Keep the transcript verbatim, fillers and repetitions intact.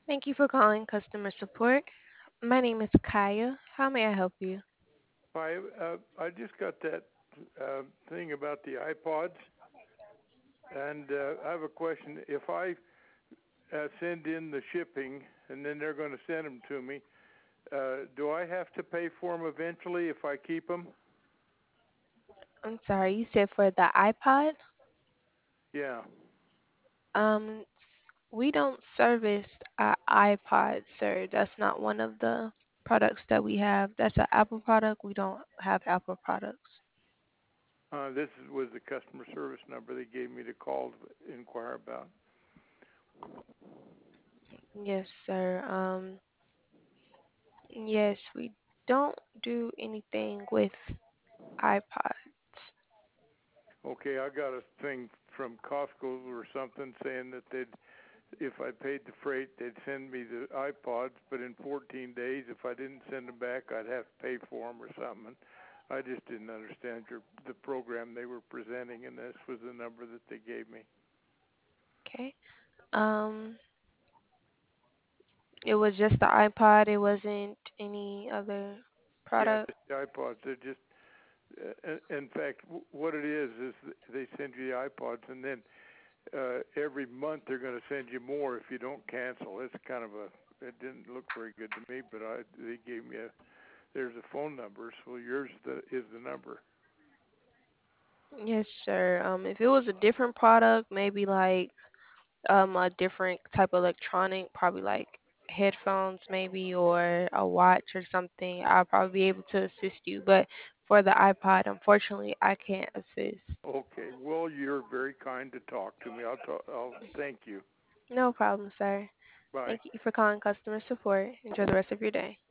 Thank you for calling customer support. My name is Kaya. How may I help you? Hi, uh, I just got that uh, thing about the iPods, and uh, I have a question. If I uh, send in the shipping and then they're going to send them to me, uh, do I have to pay for them eventually if I keep them? I'm sorry, you said for the iPod? Yeah. Um, we don't service uh, iPod, sir. That's not one of the products that we have. That's an Apple product. We don't have Apple products. Uh, this is, was the customer service number they gave me to call to inquire about. Yes, sir. Um, yes, we don't do anything with iPods. Okay, I got a thing from Costco or something saying that they'd, if I paid the freight, they'd send me the iPods, but in fourteen days, if I didn't send them back, I'd have to pay for them or something. I just didn't understand your the program they were presenting, and this was the number that they gave me. Okay. Um, it was just the iPod. It wasn't any other Yeah, product. just the iPods. They're just, uh, in fact, w- what it is is they send you the iPods, and then uh, every month they're going to send you more if you don't cancel. It's kind of a. It didn't look very good to me, but I they gave me a. There's a phone number, so yours the, is the number. Yes, sir. Um, if it was a different product, maybe like um a different type of electronic, probably like headphones maybe or a watch or something, I'll probably be able to assist you. But for the iPod, unfortunately, I can't assist. Okay. Well, you're very kind to talk to me. I'll talk, I'll thank you. No problem, sir. Bye. Thank you for calling customer support. Enjoy the rest of your day.